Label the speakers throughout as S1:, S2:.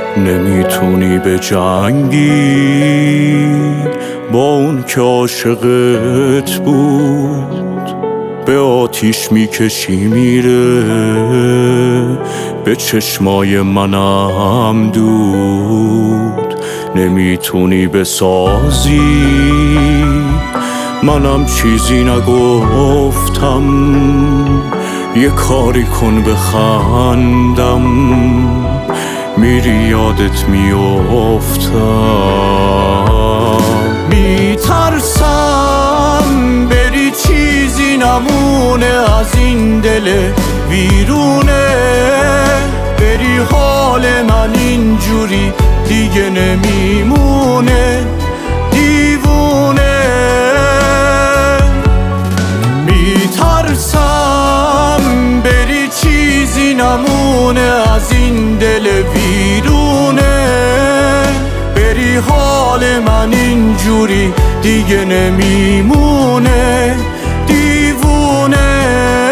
S1: نمیتونی به جنگی با اون که عاشقت بود، به آتیش میکشی میره، به چشمای منم دود. نمیتونی بسازی، منم چیزی نگفتم، یه کاری کن بخندم، میری یادت میافتم. میترسم بری چیزی نمونه از این دل ویرونه، بری حال من اینجوری دیگه نمیمونه، دیوونه. میترسم بری چیزی نمونه از این دل ویرونه، بری حال من اینجوری دیگه نمیمونه، دیوونه.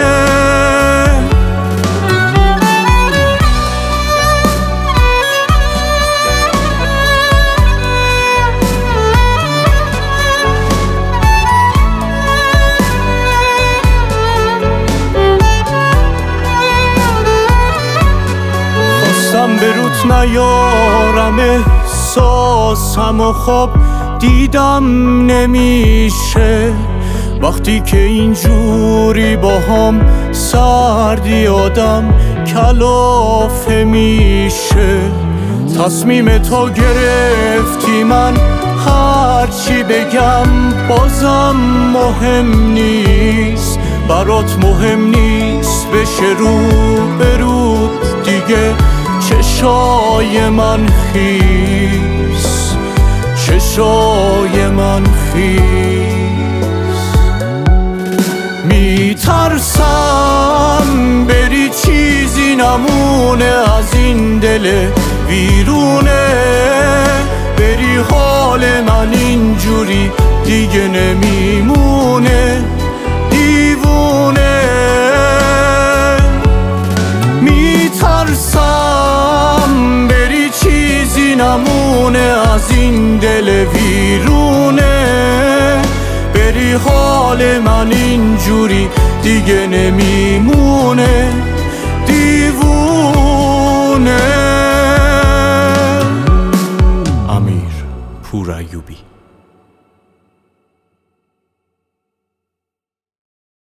S1: به روت نیارم احساسم و خواب دیدم نمیشه، وقتی که اینجوری با هم سردی آدم کلافه میشه. تصمیم تو گرفتی، من هرچی بگم بازم مهم نیست، برات مهم نیست بشه رو برود دیگه چشای من خیس، چشای من خیس. میترسم بری چیزی نمونه از این دل ویرونه، بری حال من اینجوری دیگه نمیمونه، دیوونه. میترسم بری چیزی نمونه از این دل ویرونه، بری حال من اینجوری دیگه نمیمونه، دیوونه. امیر پورایوبی.